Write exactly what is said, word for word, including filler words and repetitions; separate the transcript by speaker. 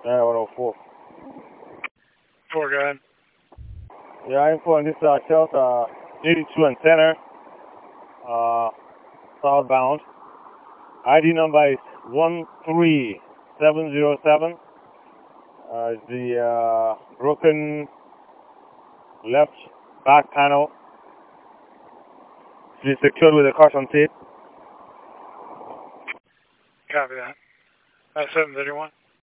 Speaker 1: Yeah, one oh four.
Speaker 2: Four, go ahead.
Speaker 1: Yeah, I'm on this uh, Delta eighty-two and center, uh, southbound. I D number is one three seven zero seven. Uh, the uh, broken left back panel is secured with a caution tape.
Speaker 2: Copy that. That's seven thirty-one.